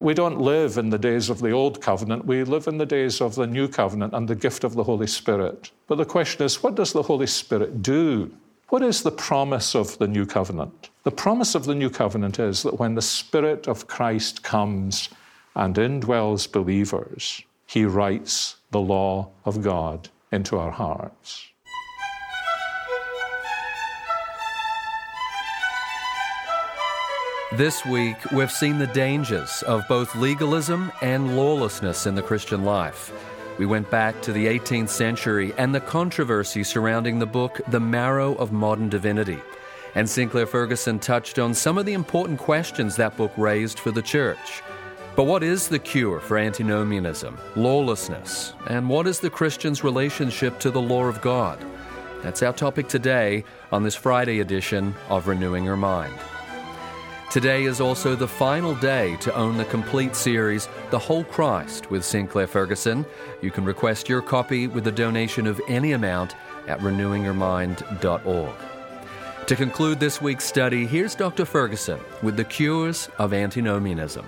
We don't live in the days of the Old Covenant. We live in the days of the New Covenant and the gift of the Holy Spirit. But the question is, what does the Holy Spirit do? What is the promise of the New Covenant? The promise of the New Covenant is that when the Spirit of Christ comes and indwells believers, He writes the law of God into our hearts. This week, we've seen the dangers of both legalism and lawlessness in the Christian life. We went back to the 18th century and the controversy surrounding the book The Marrow of Modern Divinity. And Sinclair Ferguson touched on some of the important questions that book raised for the church. But what is the cure for antinomianism, lawlessness, and what is the Christian's relationship to the law of God? That's our topic today on this Friday edition of Renewing Your Mind. Today is also the final day to own the complete series, The Whole Christ with Sinclair Ferguson. You can request your copy with a donation of any amount at renewingyourmind.org. To conclude this week's study, here's Dr. Ferguson with the cures of antinomianism.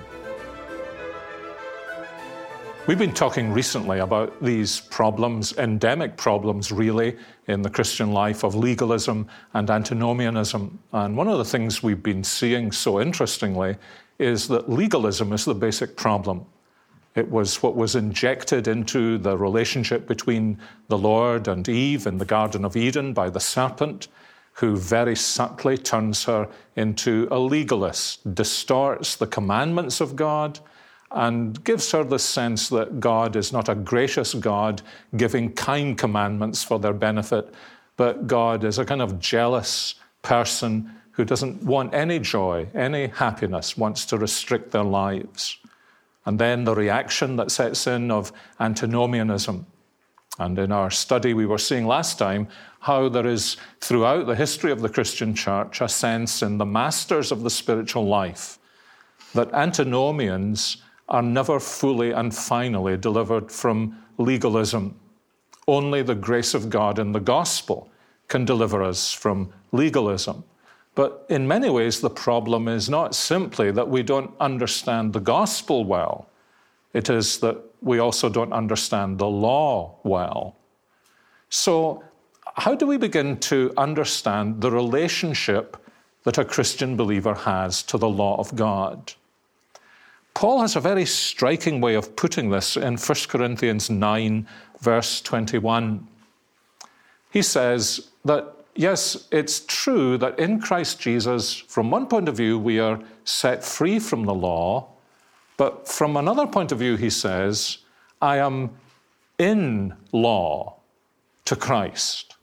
We've been talking recently about these problems, endemic problems really, in the Christian life of legalism and antinomianism. And one of the things we've been seeing so interestingly is that legalism is the basic problem. It was what was injected into the relationship between the Lord and Eve in the Garden of Eden by the serpent, who very subtly turns her into a legalist, distorts the commandments of God, and gives her the sense that God is not a gracious God giving kind commandments for their benefit, but God is a kind of jealous person who doesn't want any joy, any happiness, wants to restrict their lives. And then the reaction that sets in of antinomianism. And in our study we were seeing last time how there is, throughout the history of the Christian church, a sense in the masters of the spiritual life that antinomians are never fully and finally delivered from legalism. Only the grace of God in the gospel can deliver us from legalism. But in many ways, the problem is not simply that we don't understand the gospel well. It is that we also don't understand the law well. So how do we begin to understand the relationship that a Christian believer has to the law of God? Paul has a very striking way of putting this in 1 Corinthians 9, verse 21. He says that, yes, it's true that in Christ Jesus, from one point of view, we are set free from the law, but from another point of view, he says, I am in law to Christ.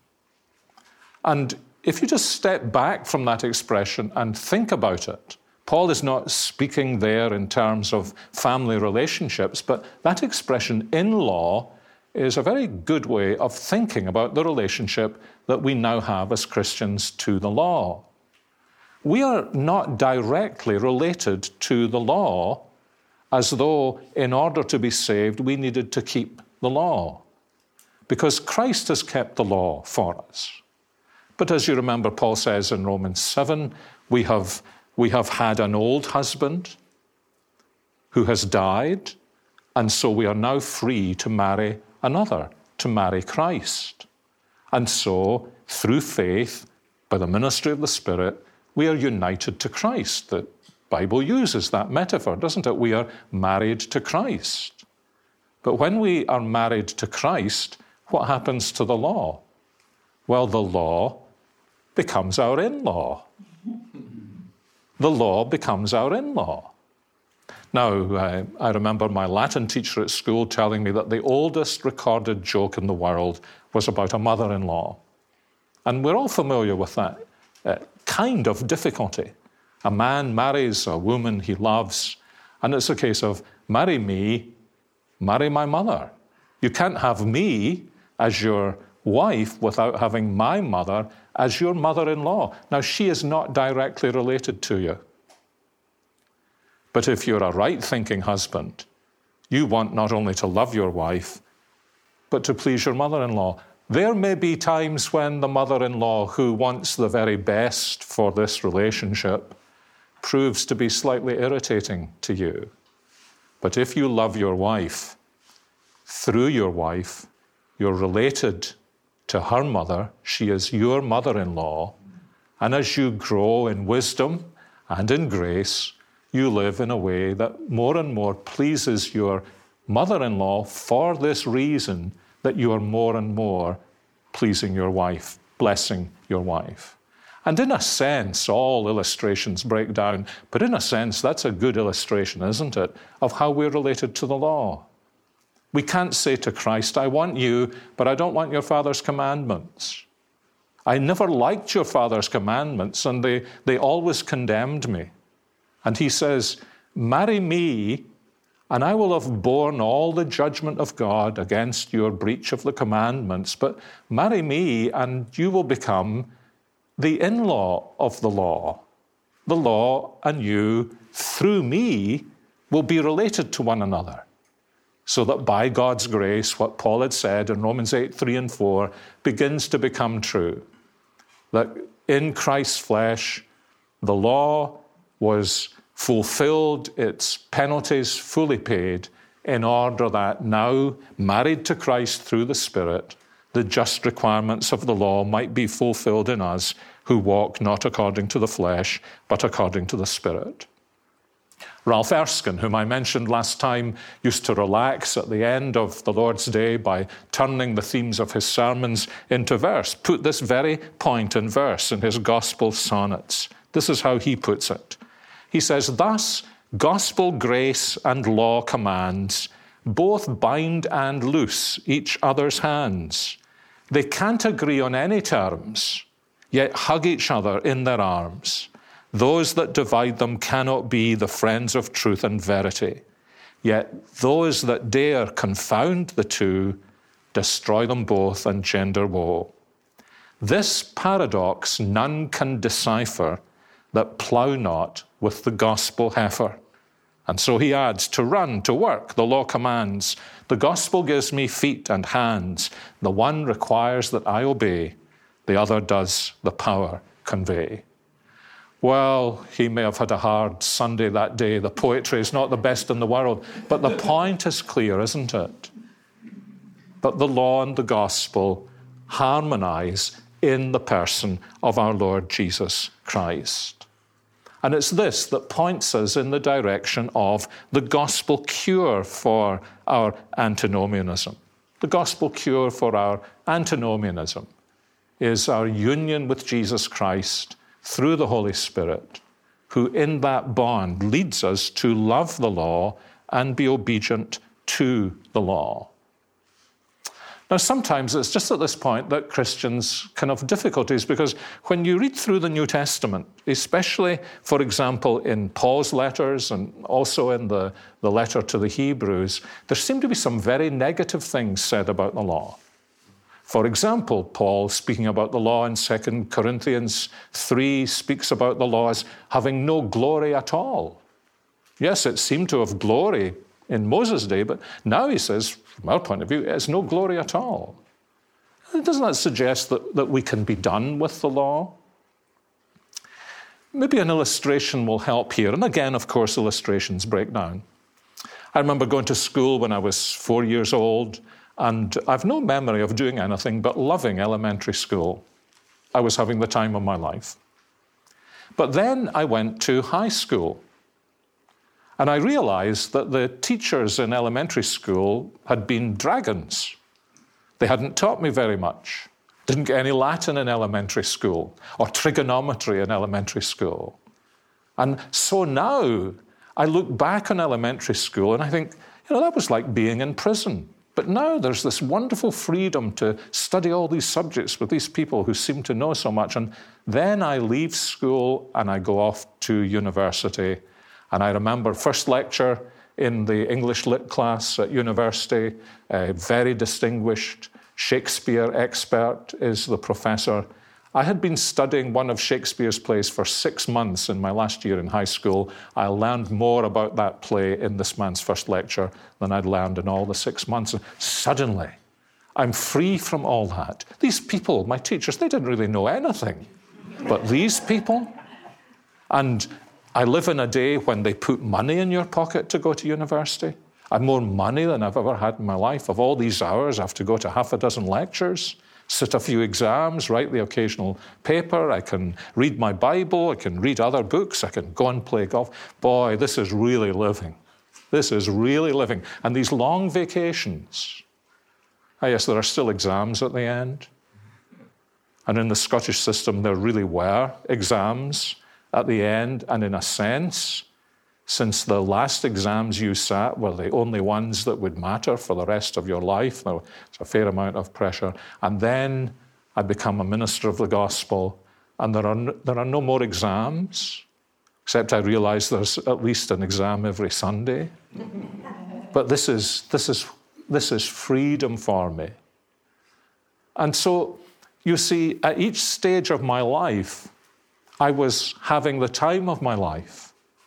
And if you just step back from that expression and think about it, Paul is not speaking there in terms of family relationships, but that expression in law is a very good way of thinking about the relationship that we now have as Christians to the law. We are not directly related to the law as though in order to be saved we needed to keep the law, because Christ has kept the law for us. But as you remember, Paul says in Romans 7, we have had an old husband who has died, and so we are now free to marry another, to marry Christ. And so, through faith, by the ministry of the Spirit, we are united to Christ. The Bible uses that metaphor, doesn't it? We are married to Christ. But when we are married to Christ, what happens to the law? Well, the law becomes our in-law. The law becomes our in-law. Now, I remember my Latin teacher at school telling me that the oldest recorded joke in the world was about a mother-in-law. And we're all familiar with that kind of difficulty. A man marries a woman he loves, and it's a case of, marry me, marry my mother. You can't have me as your wife without having my mother as your mother-in-law. Now, she is not directly related to you. But if you're a right-thinking husband, you want not only to love your wife, but to please your mother-in-law. There may be times when the mother-in-law who wants the very best for this relationship proves to be slightly irritating to you. But if you love your wife, through your wife, you're related to her mother. She is your mother-in-law. And as you grow in wisdom and in grace, you live in a way that more and more pleases your mother-in-law for this reason, that you are more and more pleasing your wife, blessing your wife. And in a sense, all illustrations break down, but in a sense, that's a good illustration, isn't it, of how we're related to the law. We can't say to Christ, I want you, but I don't want your Father's commandments. I never liked your Father's commandments, and they always condemned me. And he says, marry me, and I will have borne all the judgment of God against your breach of the commandments, but marry me, and you will become the in-law of the law. The law and you, through me, will be related to one another, so that by God's grace, what Paul had said in Romans 8:3-4 begins to become true. That in Christ's flesh, the law was fulfilled, its penalties fully paid, in order that now, married to Christ through the Spirit, the just requirements of the law might be fulfilled in us who walk not according to the flesh, but according to the Spirit. Ralph Erskine, whom I mentioned last time, used to relax at the end of the Lord's Day by turning the themes of his sermons into verse, put this very point in verse in his gospel sonnets. This is how he puts it. He says, thus, gospel grace and law commands both bind and loose each other's hands. They can't agree on any terms, yet hug each other in their arms. Those that divide them cannot be the friends of truth and verity. Yet those that dare confound the two destroy them both and gender woe. This paradox none can decipher that plough not with the gospel heifer. And so he adds, to run, to work, the law commands. The gospel gives me feet and hands. The one requires that I obey. The other does the power convey. Well, he may have had a hard Sunday that day. The poetry is not the best in the world. But the point is clear, isn't it? But the law and the gospel harmonize in the person of our Lord Jesus Christ. And it's this that points us in the direction of the gospel cure for our antinomianism. The gospel cure for our antinomianism is our union with Jesus Christ through the Holy Spirit, who in that bond leads us to love the law and be obedient to the law. Now, sometimes it's just at this point that Christians can have difficulties, because when you read through the New Testament, especially, for example, in Paul's letters and also in the letter to the Hebrews, there seem to be some very negative things said about the law. For example, Paul, speaking about the law in 2 Corinthians 3, speaks about the law as having no glory at all. Yes, it seemed to have glory in Moses' day, but now he says, from our point of view, it has no glory at all. Doesn't that suggest that we can be done with the law? Maybe an illustration will help here. And again, of course, illustrations break down. I remember going to school when I was 4 years old, and I've no memory of doing anything but loving elementary school. I was having the time of my life. But then I went to high school, and I realized that the teachers in elementary school had been dragons. They hadn't taught me very much. Didn't get any Latin in elementary school, or trigonometry in elementary school. And so now I look back on elementary school and I think, that was like being in prison. But now there's this wonderful freedom to study all these subjects with these people who seem to know so much. And then I leave school and I go off to university. And I remember first lecture in the English Lit class at university, a very distinguished Shakespeare expert is the professor. I had been studying one of Shakespeare's plays for 6 months in my last year in high school. I learned more about that play in this man's first lecture than I'd learned in all the 6 months. And suddenly, I'm free from all that. These people, my teachers, they didn't really know anything. But these people, and I live in a day when they put money in your pocket to go to university. I have more money than I've ever had in my life. Of all these hours, I have to go to half a dozen lectures, sit a few exams, write the occasional paper. I can read my Bible. I can read other books. I can go and play golf. Boy, this is really living. This is really living. And these long vacations. Yes, there are still exams at the end. And in the Scottish system, there really were exams at the end. And in a sense, since the last exams you sat were the only ones that would matter for the rest of your life, there was a fair amount of pressure. And then I become a minister of the gospel, and there are no more exams, except I realize there's at least an exam every Sunday. But this is freedom for me. And so, you see, at each stage of my life, I was having the time of my life.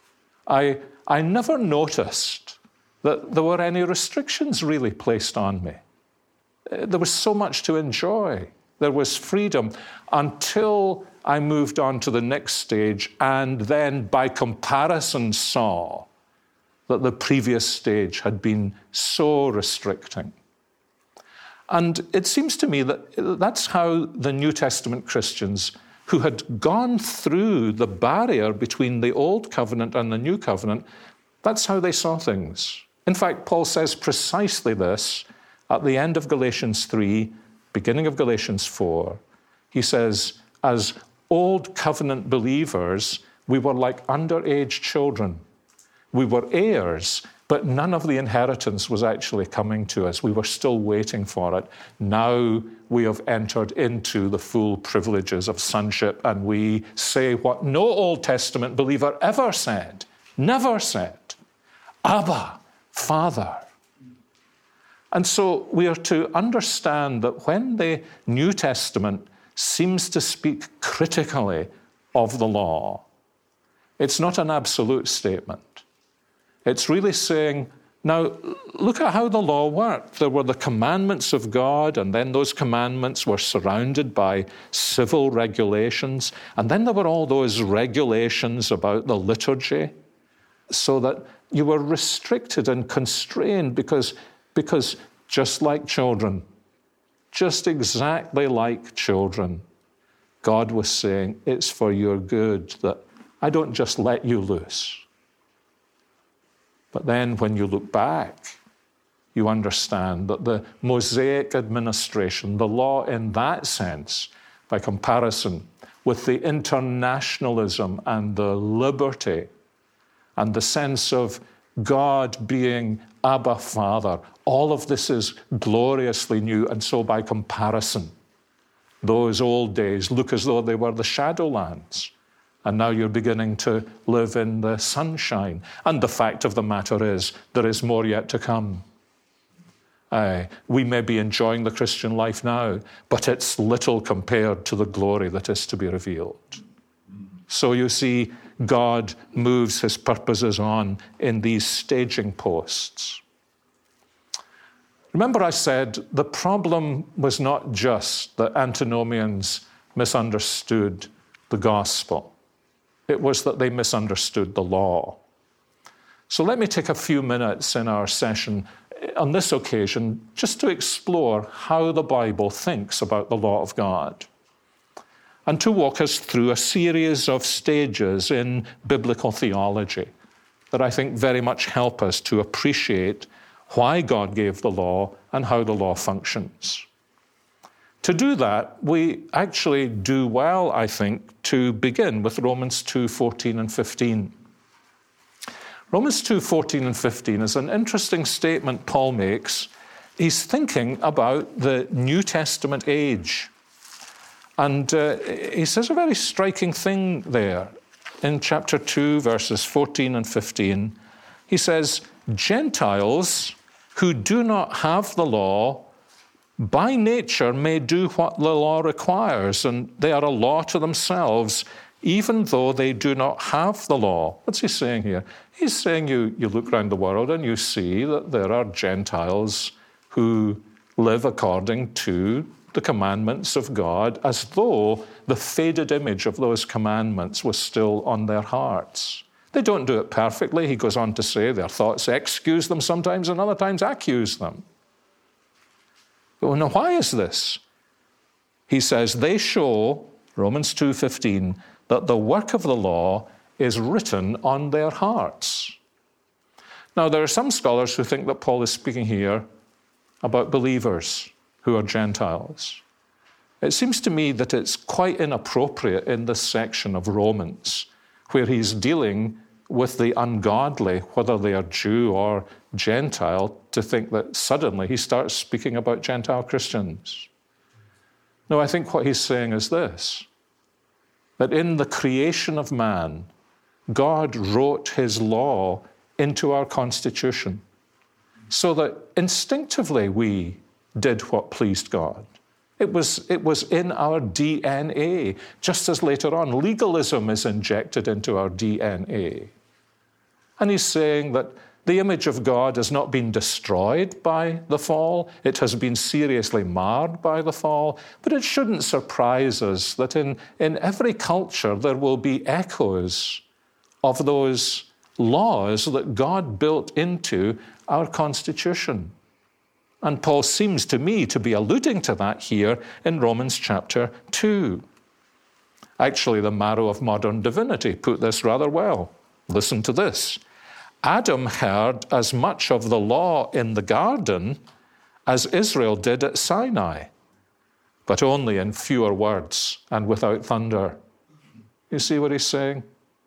I never noticed that there were any restrictions really placed on me. There was so much to enjoy. There was freedom until I moved on to the next stage and then by comparison saw that the previous stage had been so restricting. And it seems to me that that's how the New Testament Christians who had gone through the barrier between the Old Covenant and the New Covenant, that's how they saw things. In fact, Paul says precisely this at the end of Galatians 3, beginning of Galatians 4. He says, as Old Covenant believers, we were like underage children. We were heirs, but none of the inheritance was actually coming to us. We were still waiting for it. Now we have entered into the full privileges of sonship, and we say what no Old Testament believer ever said, never said, Abba, Father. And so we are to understand that when the New Testament seems to speak critically of the law, it's not an absolute statement. It's really saying, now, look at how the law worked. There were the commandments of God, and then those commandments were surrounded by civil regulations. And then there were all those regulations about the liturgy, so that you were restricted and constrained because just like children, just exactly like children, God was saying, it's for your good that I don't just let you loose. But then when you look back, you understand that the Mosaic administration, the law in that sense, by comparison with the internationalism and the liberty and the sense of God being Abba, Father, all of this is gloriously new. And so by comparison, those old days look as though they were the shadowlands. And now you're beginning to live in the sunshine. And the fact of the matter is, there is more yet to come. We may be enjoying the Christian life now, but it's little compared to the glory that is to be revealed. So you see, God moves his purposes on in these staging posts. Remember I said the problem was not just that antinomians misunderstood the gospel. It was that they misunderstood the law. So let me take a few minutes in our session on this occasion just to explore how the Bible thinks about the law of God and to walk us through a series of stages in biblical theology that I think very much help us to appreciate why God gave the law and how the law functions. To do that, we actually do well, I think, to begin with Romans 2:14 and 15. Romans 2:14 and 15 is an interesting statement Paul makes. He's thinking about the New Testament age. And he says a very striking thing there. In chapter 2, verses 14 and 15, he says, Gentiles who do not have the law by nature may do what the law requires, and they are a law to themselves, even though they do not have the law. What's he saying here? He's saying you look around the world and you see that there are Gentiles who live according to the commandments of God, as though the faded image of those commandments was still on their hearts. They don't do it perfectly. He goes on to say their thoughts excuse them sometimes and other times accuse them. Well, now why is this? He says they show, Romans 2:15, that the work of the law is written on their hearts. Now, there are some scholars who think that Paul is speaking here about believers who are Gentiles. It seems to me that it's quite inappropriate in this section of Romans, where he's dealing with the ungodly, whether they are Jew or Gentile, to think that suddenly he starts speaking about Gentile Christians. No, I think what he's saying is this, that in the creation of man, God wrote his law into our constitution so that instinctively we did what pleased God. It was in our DNA, just as later on legalism is injected into our DNA. And he's saying that the image of God has not been destroyed by the fall. It has been seriously marred by the fall. But it shouldn't surprise us that in every culture there will be echoes of those laws that God built into our constitution. And Paul seems to me to be alluding to that here in Romans chapter 2. Actually, the Marrow of Modern Divinity put this rather well. Listen to this. Adam heard as much of the law in the garden as Israel did at Sinai, but only in fewer words and without thunder. You see what he's saying?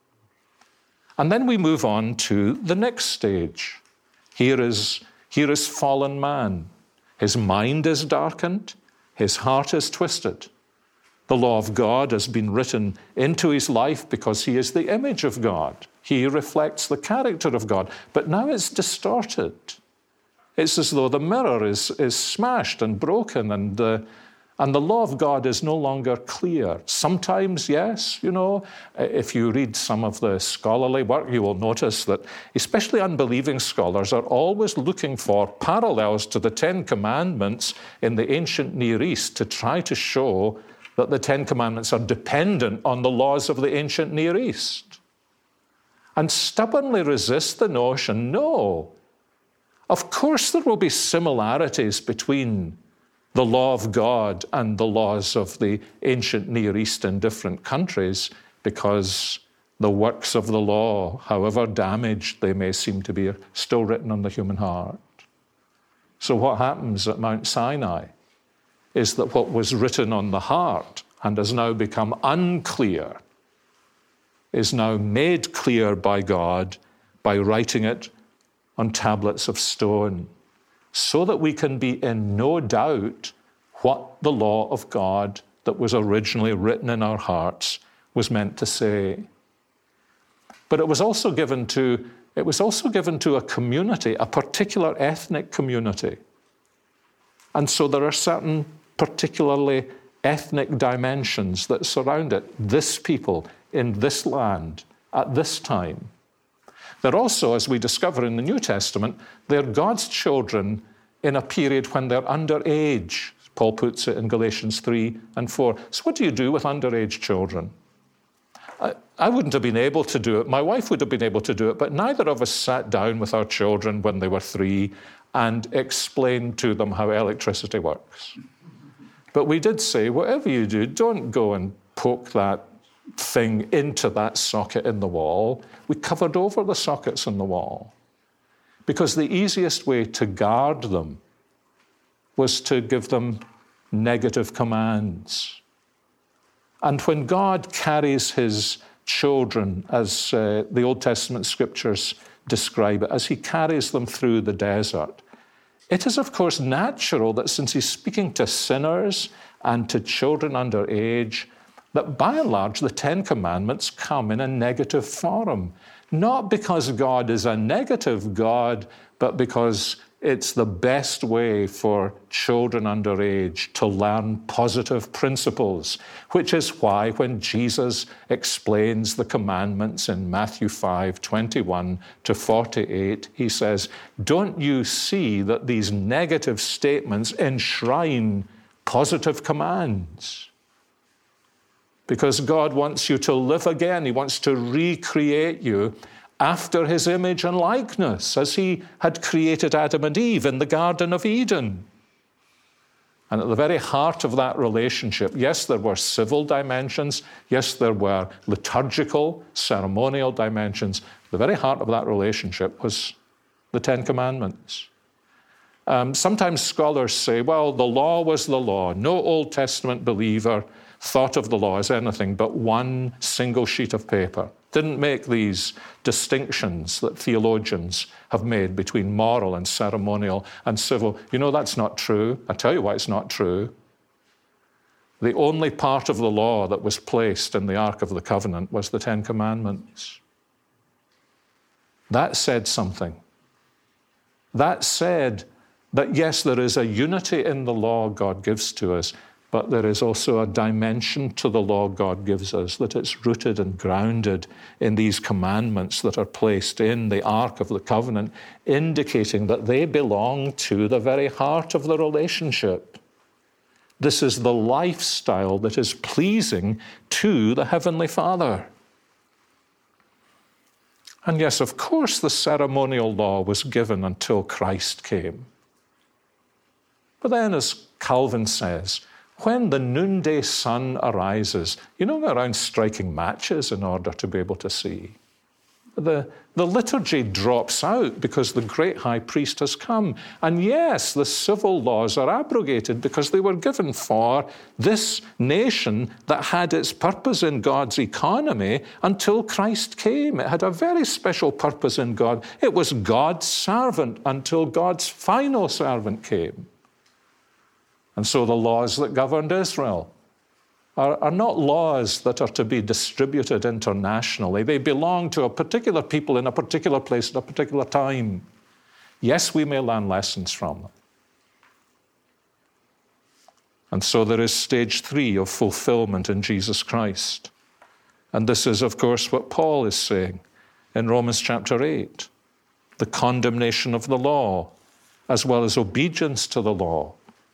And then we move on to the next stage. Here is fallen man. His mind is darkened. His heart is twisted. The law of God has been written into his life because he is the image of God. He reflects the character of God. But now it's distorted. It's as though the mirror is smashed and broken, and the law of God is no longer clear. Sometimes, yes, if you read some of the scholarly work, you will notice that especially unbelieving scholars are always looking for parallels to the Ten Commandments in the ancient Near East to try to show that the Ten Commandments are dependent on the laws of the ancient Near East, and stubbornly resist the notion, no, of course there will be similarities between the law of God and the laws of the ancient Near East in different countries, because the works of the law, however damaged they may seem to be, are still written on the human heart. So what happens at Mount Sinai is that what was written on the heart and has now become unclear is now made clear by God by writing it on tablets of stone, so that we can be in no doubt what the law of God that was originally written in our hearts was meant to say. But it was also given to a community, a particular ethnic community. And so there are certain particularly ethnic dimensions that surround it. This people in this land at this time. They're also, as we discover in the New Testament, they're God's children in a period when they're underage. Paul puts it in Galatians 3 and 4. So what do you do with underage children? I wouldn't have been able to do it. My wife would have been able to do it, but neither of us sat down with our children when they were 3 and explained to them how electricity works. But we did say, whatever you do, don't go and poke that thing into that socket in the wall. We covered over the sockets in the wall, because the easiest way to guard them was to give them negative commands. And when God carries his children, as the Old Testament scriptures describe it, as he carries them through the desert, it is, of course, natural that since he's speaking to sinners and to children under age, that by and large the Ten Commandments come in a negative form. Not because God is a negative God, but because it's the best way for children under age to learn positive principles, which is why when Jesus explains the commandments in Matthew 5:21 to 48, he says, don't you see that these negative statements enshrine positive commands? because God wants you to live again. He wants to recreate you after his image and likeness, as he had created Adam and Eve in the Garden of Eden. And at the very heart of that relationship, yes, there were civil dimensions. Yes, there were liturgical, ceremonial dimensions. The very heart of that relationship was the Ten Commandments. Sometimes scholars say, well, the law was the law. No Old Testament believer thought of the law as anything but one single sheet of paper. Didn't make these distinctions that theologians have made between moral and ceremonial and civil. You know, that's not true. I tell you why it's not true. The only part of the law that was placed in the Ark of the Covenant was the Ten Commandments. That said something. That said that, yes, there is a unity in the law God gives to us, but there is also a dimension to the law God gives us, that it's rooted and grounded in these commandments that are placed in the Ark of the Covenant, indicating that they belong to the very heart of the relationship. This is the lifestyle that is pleasing to the Heavenly Father. And yes, of course, the ceremonial law was given until Christ came. But then, as Calvin says, when the noonday sun arises, you know, around striking matches in order to be able to see. The liturgy drops out because the great high priest has come. And yes, the civil laws are abrogated because they were given for this nation that had its purpose in God's economy until Christ came. It had a very special purpose in God. It was God's servant until God's final servant came. And so the laws that governed Israel are not laws that are to be distributed internationally. They belong to a particular people in a particular place at a particular time. Yes, we may learn lessons from them. And so there is stage 3 of fulfillment in Jesus Christ. And this is, of course, what Paul is saying in Romans chapter 8. The condemnation of the law, as well as obedience to the law,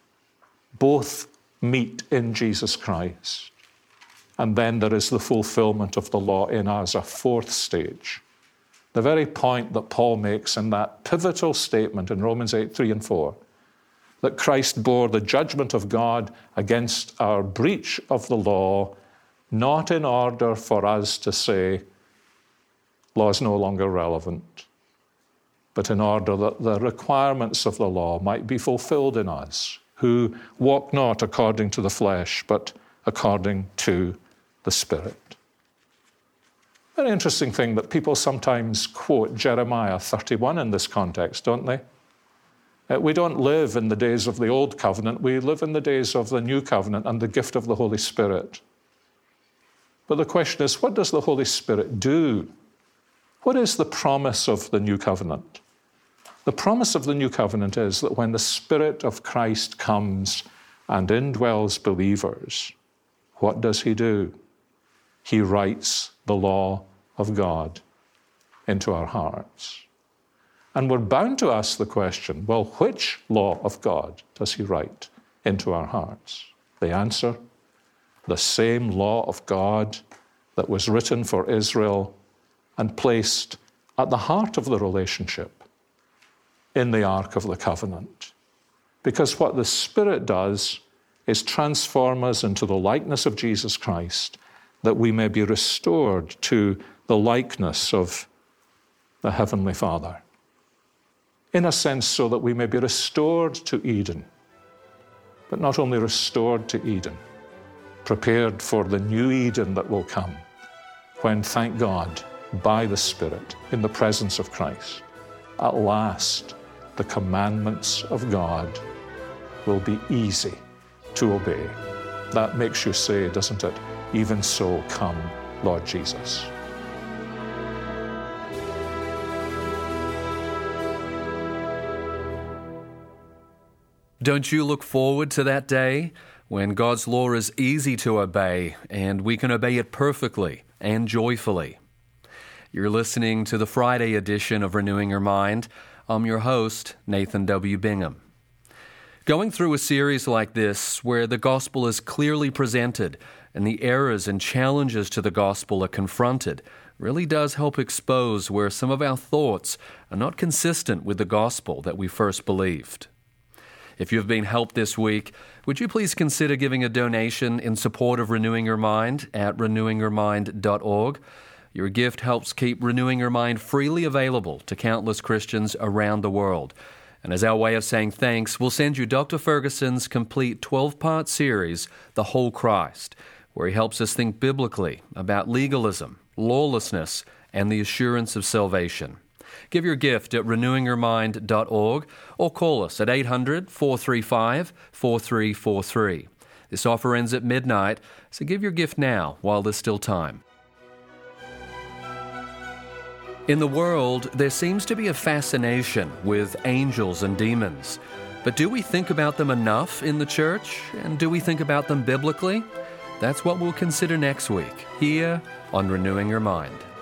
both meet in Jesus Christ. And then there is the fulfillment of the law in us, a 4th stage. The very point that Paul makes in that pivotal statement in Romans 8, 3 and 4, that Christ bore the judgment of God against our breach of the law, not in order for us to say, law is no longer relevant, but in order that the requirements of the law might be fulfilled in us, who walk not according to the flesh, but according to the Spirit. Very interesting thing that people sometimes quote Jeremiah 31 in this context, don't they? We don't live in the days of the Old Covenant, we live in the days of the New Covenant and the gift of the Holy Spirit. But the question is, what does the Holy Spirit do? What is the promise of the New Covenant? The promise of the New Covenant is that when the Spirit of Christ comes and indwells believers, what does he do? He writes the law of God into our hearts. And we're bound to ask the question, well, which law of God does he write into our hearts? The answer, the same law of God that was written for Israel and placed at the heart of the relationship in the Ark of the Covenant. Because what the Spirit does is transform us into the likeness of Jesus Christ, that we may be restored to the likeness of the Heavenly Father. In a sense, so that we may be restored to Eden, but not only restored to Eden, prepared for the new Eden that will come, when, thank God, by the Spirit, in the presence of Christ, at last, the commandments of God will be easy to obey. That makes you say, doesn't it? Even so, come, Lord Jesus. Don't you look forward to that day when God's law is easy to obey and we can obey it perfectly and joyfully? You're listening to the Friday edition of Renewing Your Mind. I'm your host, Nathan W. Bingham. Going through a series like this, where the gospel is clearly presented, and the errors and challenges to the gospel are confronted really does help expose where some of our thoughts are not consistent with the gospel that we first believed. If you've been helped this week, would you please consider giving a donation in support of Renewing Your Mind at renewingyourmind.org? Your gift helps keep Renewing Your Mind freely available to countless Christians around the world. And as our way of saying thanks, we'll send you Dr. Ferguson's complete 12-part series, The Whole Christ, where he helps us think biblically about legalism, lawlessness, and the assurance of salvation. Give your gift at renewingyourmind.org or call us at 800-435-4343. This offer ends at midnight, so give your gift now while there's still time. In the world, there seems to be a fascination with angels and demons. But do we think about them enough in the church? And do we think about them biblically? That's what we'll consider next week, here on Renewing Your Mind.